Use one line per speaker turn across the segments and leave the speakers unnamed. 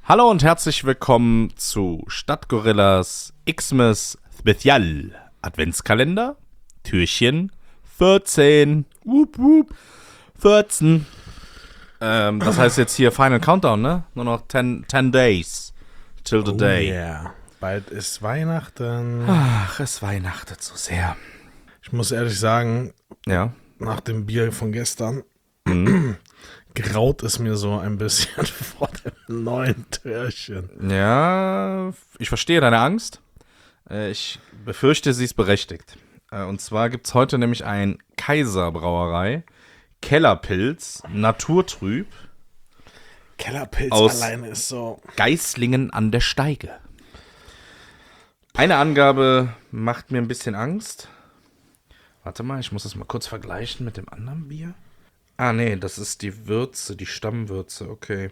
Hallo und herzlich willkommen zu Stadtgorillas Xmas Spezial Adventskalender Türchen 14. Wup, wup. 14. Das heißt jetzt hier Final Countdown, ne? Nur noch 10 Days till the day.
Yeah. Bald ist Weihnachten.
Ach, es weihnachtet so sehr.
Ich muss ehrlich sagen,
Ja.
nach dem Bier von gestern graut es mir so ein bisschen vor dem neuen Türchen.
Ja, ich verstehe deine Angst. Ich befürchte, sie ist berechtigt. Und zwar gibt es heute nämlich ein Kaiserbrauerei, Kellerpilz, Naturtrüb,
Kellerpilz
aus
alleine ist so.
Geislingen an der Steige. Eine Angabe macht mir ein bisschen Angst. Warte mal, ich muss das mal kurz vergleichen mit dem anderen Bier. Ah, nee, das ist die Würze, die Stammwürze, okay.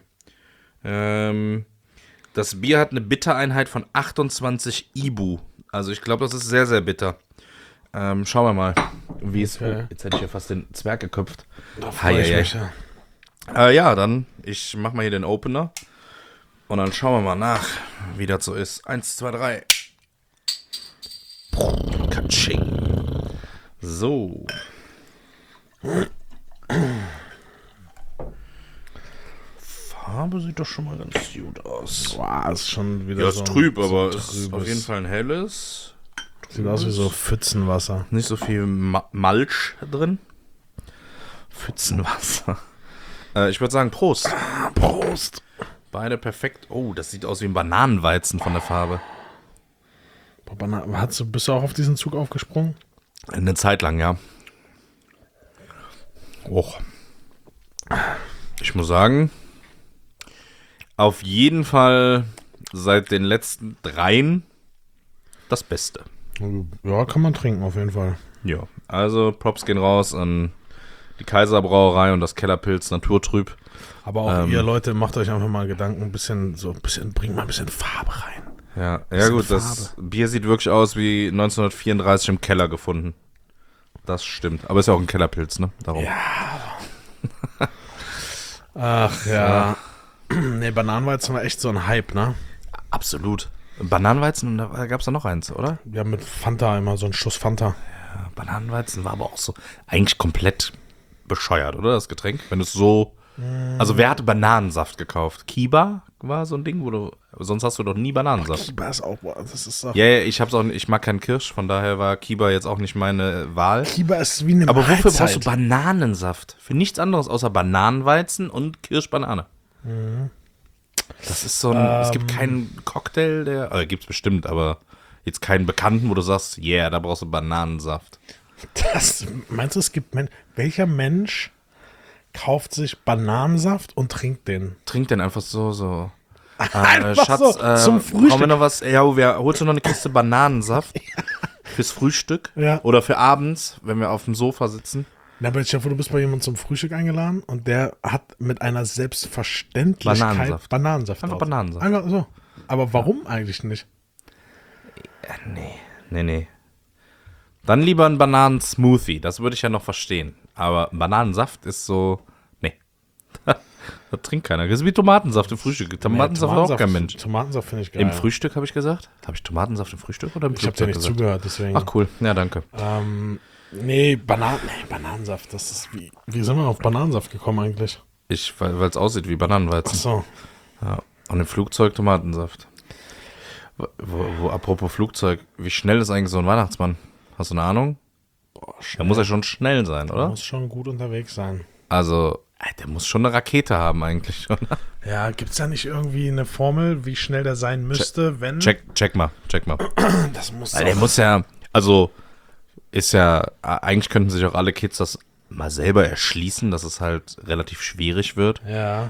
Das Bier hat eine Bittereinheit von 28 IBU. Also ich glaube, das ist sehr, sehr bitter. Schauen wir mal, wie es...
Okay.
Oh, jetzt hätte ich ja fast den Zwerg geköpft.
Da freue ich mich ja.
Ja, dann, ich mach mal hier den Opener. Und dann schauen wir mal nach, wie das so ist. 1, 2, 3. Katsching. So. Farbe sieht doch schon mal ganz gut aus.
Boah, ist schon wieder
Ja,
so
ist trüb,
so
aber
trübes.
ist auf jeden Fall ein helles.
Sieht aus wie so Pfützenwasser.
Nicht so viel Malch drin. Pfützenwasser. Ich würde sagen Prost.
Prost.
Beide perfekt. Oh, das sieht aus wie ein Bananenweizen von der Farbe.
Bist du auch auf diesen Zug aufgesprungen?
Eine Zeit lang, ja. Och. Ich muss sagen, auf jeden Fall seit den letzten 3 das Beste.
Ja, kann man trinken auf jeden Fall.
Ja, also Props gehen raus an die Kaiserbrauerei und das Kellerpilz Naturtrüb.
Aber auch ihr Leute, macht euch einfach mal Gedanken, bringt mal ein bisschen Farbe rein.
Ja gut, das Bier sieht wirklich aus wie 1934 im Keller gefunden. Das stimmt. Aber ist ja auch ein Kellerpilz, ne? Darum.
Ja. Ach ja. Nee, Bananenweizen war echt so ein Hype, ne?
Absolut. Bananenweizen, und da gab es da noch eins, oder?
Ja, mit Fanta immer so ein Schuss Fanta.
Ja, Bananenweizen war aber auch so eigentlich komplett bescheuert, oder? Das Getränk. Wenn es so. Also wer hatte Bananensaft gekauft? Kiba war so ein Ding, wo du. Sonst hast du doch nie Bananensaft.
Kiba ist auch, das ist doch.
Ja, ich mag keinen Kirsch, von daher war Kiba jetzt auch nicht meine Wahl.
Kiba ist wie eine
Aber wofür
Mahlzeit.
brauchst du Bananensaft? Für nichts anderes außer Bananenweizen und Kirschbanane. Das ist so ein. Es gibt keinen Cocktail, der. Gibt's bestimmt, aber jetzt keinen Bekannten, wo du sagst, yeah, da brauchst du Bananensaft.
Meinst du, es gibt welcher Mensch kauft sich Bananensaft und trinkt den?
Trink den einfach so.
Einfach
Schatz,
so, zum Frühstück.
brauchen wir noch was? Ja, holst du noch eine Kiste Bananensaft fürs Frühstück?
Ja.
Oder für abends, wenn wir auf dem Sofa sitzen?
Na, aber ich hoffe, du bist bei jemandem zum Frühstück eingeladen und der hat mit einer Selbstverständlichkeit Bananensaft
Einfach
drauf.
Bananensaft.
Einfach so. Aber warum eigentlich nicht?
Nee. Dann lieber ein Bananensmoothie, das würde ich ja noch verstehen. Aber Bananensaft ist so, nee. Das trinkt keiner. Das ist wie Tomatensaft im Frühstück. Tomatensaft hat auch kein Mensch.
Tomatensaft finde ich geil.
Im Frühstück habe ich gesagt? Habe ich Tomatensaft im Frühstück oder im
Ich habe dir
Flugzeug
nicht
gesagt?
zugehört, deswegen.
Ach cool, ja danke.
Bananensaft, das ist wie sind wir auf Bananensaft gekommen eigentlich?
Weil es aussieht wie Bananenweizen.
Ach so.
Ja. Und im Flugzeug Tomatensaft. Apropos Flugzeug, wie schnell ist eigentlich so ein Weihnachtsmann? Hast du eine Ahnung? Der muss ja schon schnell sein, oder?
Muss schon gut unterwegs sein.
Also, der muss schon eine Rakete haben eigentlich, oder?
Ja, gibt's da nicht irgendwie eine Formel, wie schnell der sein müsste, wenn...
Check mal.
Das muss
Weil der muss ja, also, ist ja, eigentlich könnten sich auch alle Kids das mal selber erschließen, dass es halt relativ schwierig wird.
Ja.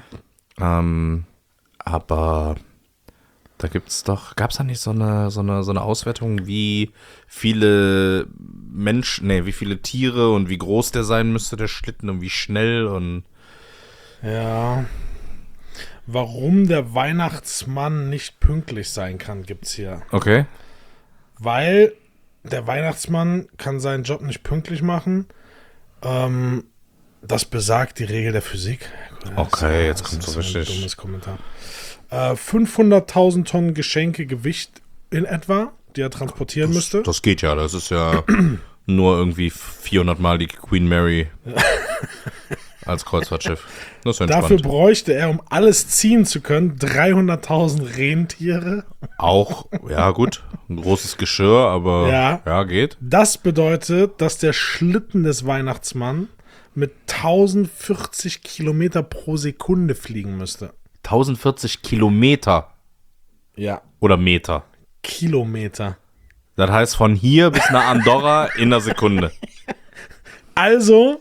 Aber da gab's da nicht so eine Auswertung, wie viele wie viele Tiere und wie groß der sein müsste, der Schlitten, und wie schnell und.
Ja. Warum der Weihnachtsmann nicht pünktlich sein kann, gibt's hier.
Okay.
Weil der Weihnachtsmann kann seinen Job nicht pünktlich machen. Das besagt die Regel der Physik.
Okay, jetzt
Das
kommt
ist
so richtig.
ein dummes Kommentar. 500.000 Tonnen Geschenke Gewicht in etwa, die er transportieren müsste.
Das geht ja, das ist ja nur irgendwie 400 Mal die Queen Mary als Kreuzfahrtschiff. Das ist entspannt.
Dafür bräuchte er, um alles ziehen zu können, 300.000 Rentiere.
Auch, ja gut, ein großes Geschirr, aber ja, geht.
Das bedeutet, dass der Schlitten des Weihnachtsmann mit 1040 Kilometer pro Sekunde fliegen müsste.
1040 Kilometer.
Ja.
Oder Meter.
Kilometer.
Das heißt von hier bis nach Andorra in einer Sekunde.
Also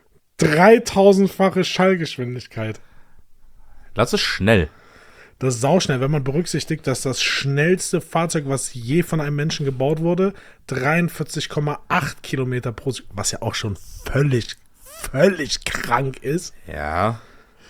3000-fache Schallgeschwindigkeit.
Das ist schnell.
Das ist sauschnell, wenn man berücksichtigt, dass das schnellste Fahrzeug, was je von einem Menschen gebaut wurde, 43,8 Kilometer pro Sekunde, was ja auch schon völlig krank ist.
Ja.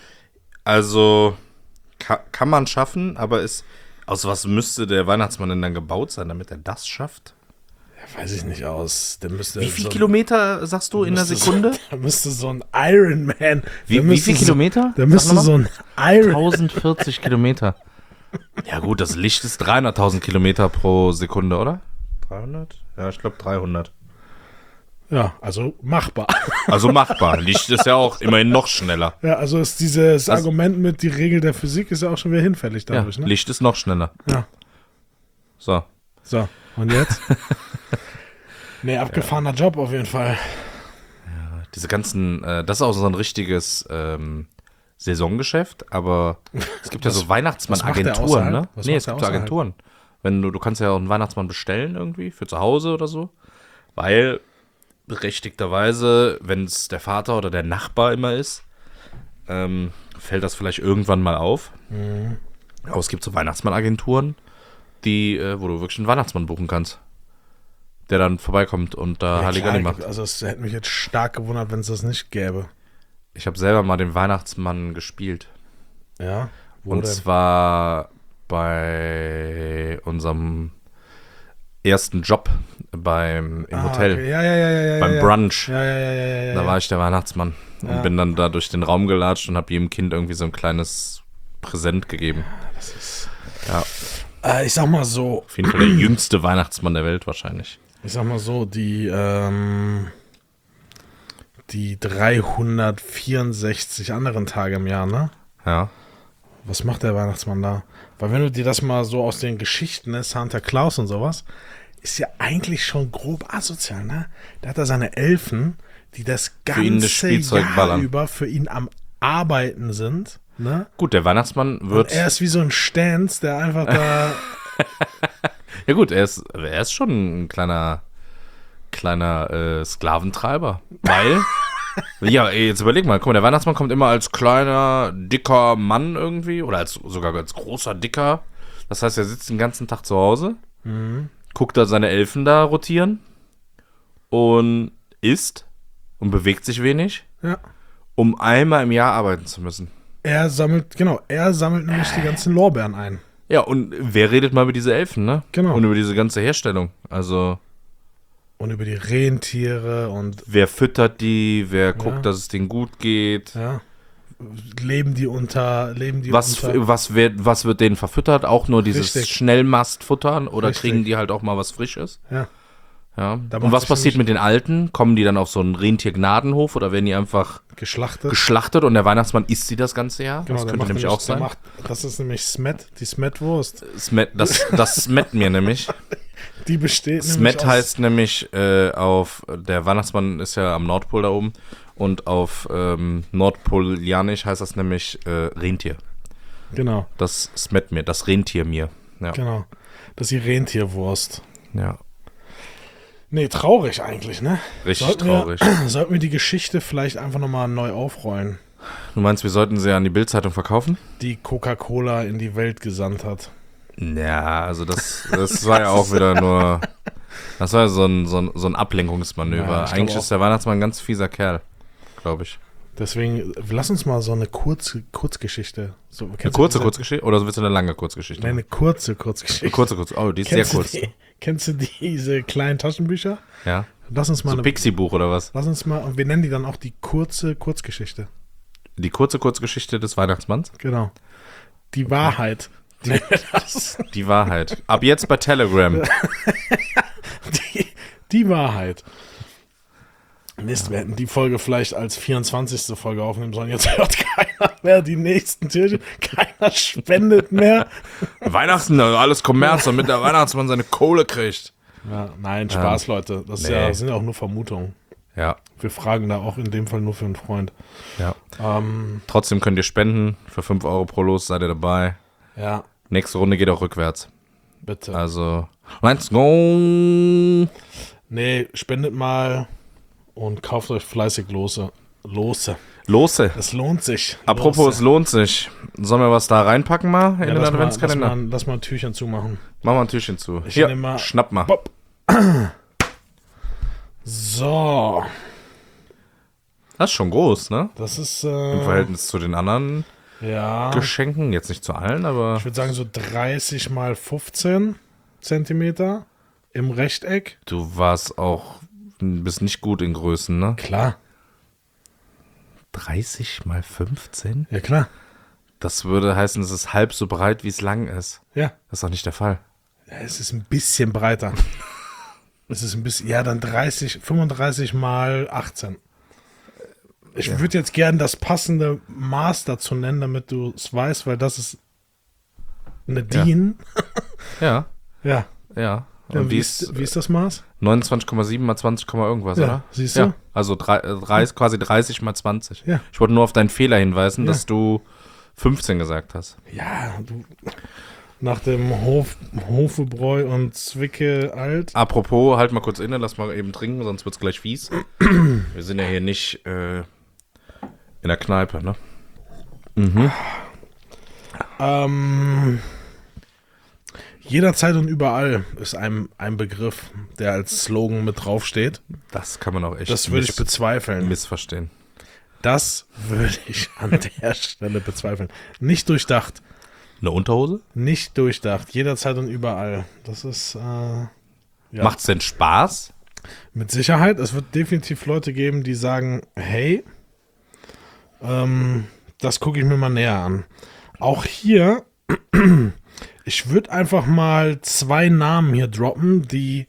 Also kann man schaffen, aber aus was müsste der Weihnachtsmann denn dann gebaut sein, damit er das schafft?
Ja, weiß ich nicht aus. Der müsste
Wie viel Kilometer sagst du in einer Sekunde?
Da müsste so ein Ironman.
Wie viel Kilometer?
Da müsste so ein Iron
1040 Kilometer. Ja gut, das Licht ist 300.000 Kilometer pro Sekunde, oder? 300? Ja, ich glaube 300.
Ja, also machbar.
Also machbar. Licht ist ja auch immerhin noch schneller.
Ja, also ist dieses Argument mit die Regel der Physik ist ja auch schon wieder hinfällig dadurch,
ja,
ne?
Licht ist noch schneller.
Ja.
So,
und jetzt? Nee, abgefahrener Job auf jeden Fall.
Ja, diese ganzen, das ist auch so ein richtiges Saisongeschäft, aber es gibt ja so Weihnachtsmann-Agenturen, ne? Nee, es gibt so Agenturen. Du kannst ja auch einen Weihnachtsmann bestellen irgendwie für zu Hause oder so, weil berechtigterweise, wenn es der Vater oder der Nachbar immer ist, fällt das vielleicht irgendwann mal auf. Mhm. Aber es gibt so Weihnachtsmann-Agenturen, wo du wirklich einen Weihnachtsmann buchen kannst, der dann vorbeikommt und da Halligalli macht.
Also es hätte mich jetzt stark gewundert, wenn es das nicht gäbe.
Ich habe selber mal den Weihnachtsmann gespielt.
Ja?
Und zwar bei unserem ersten Job im Hotel.
Okay. Ja.
Beim Brunch.
Ja.
Da war ich der Weihnachtsmann und bin dann da durch den Raum gelatscht und habe jedem Kind irgendwie so ein kleines Präsent gegeben.
Das ist...
Ja.
Ich sag mal so.
Auf jeden Fall der jüngste Weihnachtsmann der Welt wahrscheinlich.
Ich sag mal so, die 364 anderen Tage im Jahr, ne?
Ja.
Was macht der Weihnachtsmann da? Weil wenn du dir das mal so aus den Geschichten, ne, Santa Claus und sowas, ist ja eigentlich schon grob asozial, ne? Da hat er seine Elfen, die das ganze Jahr über für ihn am Arbeiten sind, ne?
Gut, der Weihnachtsmann wird...
Und er ist wie so ein Stanz, der einfach da...
Ja gut, er ist schon ein kleiner Sklaventreiber, weil... Ja, jetzt überleg mal, guck mal, der Weihnachtsmann kommt immer als kleiner, dicker Mann irgendwie oder sogar als großer, dicker. Das heißt, er sitzt den ganzen Tag zu Hause, guckt da seine Elfen da rotieren und isst und bewegt sich wenig, um einmal im Jahr arbeiten zu müssen.
Er sammelt nämlich die ganzen Lorbeeren ein.
Ja, und wer redet mal über diese Elfen, ne?
Genau.
Und über diese ganze Herstellung, also...
Und über die Rentiere und...
Wer füttert die, wer guckt, dass es denen gut geht.
Ja. Leben die unter...
Was wird denen verfüttert? Auch nur dieses Schnellmastfuttern oder
Richtig.
kriegen die halt auch mal was Frisches?
Ja.
Und was passiert mit den Alten? Kommen die dann auf so einen Rentiergnadenhof oder werden die einfach geschlachtet und der Weihnachtsmann isst sie das ganze Jahr?
Genau,
das könnte nämlich auch sein.
Das ist nämlich Smet, die Smet-Wurst.
Das Smet mir nämlich.
Die besteht
Smet heißt nämlich der Weihnachtsmann ist ja am Nordpol da oben und auf Nordpolianisch heißt das nämlich Rentier.
Genau.
Das Smet mir, das Rentier mir. Ja.
Genau. Das ist die Rentierwurst.
Ja.
Nee, traurig eigentlich, ne?
Richtig traurig.
Sollten wir die Geschichte vielleicht einfach nochmal neu aufrollen?
Du meinst, wir sollten sie an die Bild-Zeitung verkaufen?
Die Coca-Cola in die Welt gesandt hat.
Ja, also das war ja auch wieder nur... Das war ja so ein Ablenkungsmanöver.
Ja,
eigentlich ist der Weihnachtsmann ein ganz fieser Kerl, glaube ich.
Deswegen, lass uns mal so eine Kurzgeschichte. So,
eine kurze Kurzgeschichte? Oder willst du eine lange Kurzgeschichte?
Nein, eine kurze Kurzgeschichte.
Oh, die ist sehr kurz.
Kennst du diese kleinen Taschenbücher?
Ja.
Lass uns mal
so ein Pixie-Buch oder was?
Lass uns mal, und wir nennen die dann auch die kurze Kurzgeschichte.
Die kurze Kurzgeschichte des Weihnachtsmanns?
Genau. Die Wahrheit. Nennen wir das.
Die Wahrheit. Ab jetzt bei Telegram.
Die Wahrheit. Mist, wir hätten die Folge vielleicht als 24. Folge aufnehmen sollen. Jetzt hört keiner mehr die nächsten Türchen. Keiner spendet mehr.
Weihnachten, also alles Kommerz, damit der Weihnachtsmann seine Kohle kriegt.
Ja, nein, Spaß, Leute. Das sind ja auch nur Vermutungen.
Ja.
Wir fragen da auch in dem Fall nur für einen Freund.
Ja. Trotzdem könnt ihr spenden. Für 5 Euro pro Los seid ihr dabei.
Ja.
Nächste Runde geht auch rückwärts.
Bitte.
Also, let's go.
Nee, spendet mal und kauft euch fleißig Lose.
Lose.
Es lohnt sich.
Apropos, es lohnt sich. Sollen wir was da reinpacken mal in den
lass
Adventskalender?
mal ein Türchen zumachen.
Mach mal ein Türchen zu.
Ich
Hier,
nehm mal-
schnapp mal.
Bob. So.
Das ist schon groß, ne?
Das ist,
Im Verhältnis zu den anderen
ja,
Geschenken. Jetzt nicht zu allen, aber
ich würde sagen so 30 mal 15 Zentimeter im Rechteck.
du bist nicht gut in Größen, ne?
Klar.
30 mal 15?
Ja, klar.
Das würde heißen, es ist halb so breit, wie es lang ist.
Ja.
Das ist doch nicht der Fall.
Ja, es ist ein bisschen breiter. Es ist ein bisschen, ja, dann 35 mal 18. Ich würde jetzt gern das passende Maß dazu nennen, damit du es weißt, weil das ist eine DIN.
Ja,
Ja.
ja.
Ja,
Und
wie ist das Maß?
29,7 mal 20, irgendwas,
Ja,
oder?
siehst du?
Ja, also quasi 30 mal 20.
Ja.
Ich wollte nur auf deinen Fehler hinweisen,
Ja.
dass du 15 gesagt hast.
Ja, du. Nach dem Hofebräu und Zwicke alt.
Apropos, halt mal kurz inne, lass mal eben trinken, sonst wird's gleich fies. Wir sind ja hier nicht in der Kneipe, ne?
Jederzeit und überall ist ein Begriff, der als Slogan mit draufsteht.
Das kann man auch echt
Das würde ich bezweifeln.
missverstehen.
Das würde ich an der Stelle bezweifeln. Nicht durchdacht.
Eine Unterhose?
Nicht durchdacht. Jederzeit und überall. Das ist ja.
Macht's denn Spaß?
Mit Sicherheit. Es wird definitiv Leute geben, die sagen, hey, das gucke ich mir mal näher an. Auch hier, ich würde einfach mal 2 Namen hier droppen, die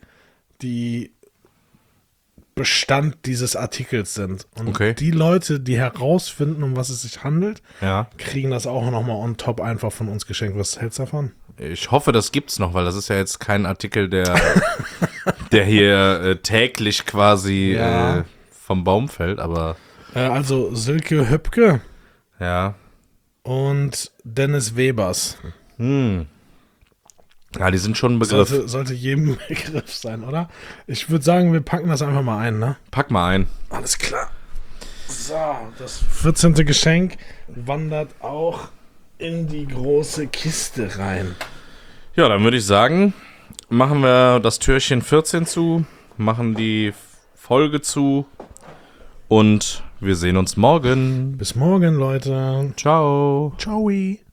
Bestand dieses Artikels sind. Und
Okay.
die Leute, die herausfinden, um was es sich handelt,
Ja.
kriegen das auch nochmal on top einfach von uns geschenkt. Was hältst du davon?
Ich hoffe, das gibt's noch, weil das ist ja jetzt kein Artikel, der hier täglich quasi
Ja.
vom Baum fällt, aber
Also Silke Höpke
ja.
und Dennis Webers.
Ja, die sind schon ein Begriff.
Sollte jedem Begriff sein, oder? Ich würde sagen, wir packen das einfach mal ein, ne?
Pack mal ein.
Alles klar. So, das 14. Geschenk wandert auch in die große Kiste rein.
Ja, dann würde ich sagen, machen wir das Türchen 14 zu, machen die Folge zu und wir sehen uns morgen.
Bis morgen, Leute.
Ciao.
Ciao.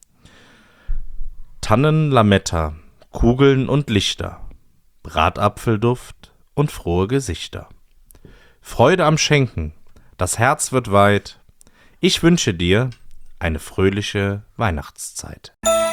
Tannen, Lametta, Kugeln und Lichter, Bratapfelduft und frohe Gesichter. Freude am Schenken, das Herz wird weit. Ich wünsche dir eine fröhliche Weihnachtszeit.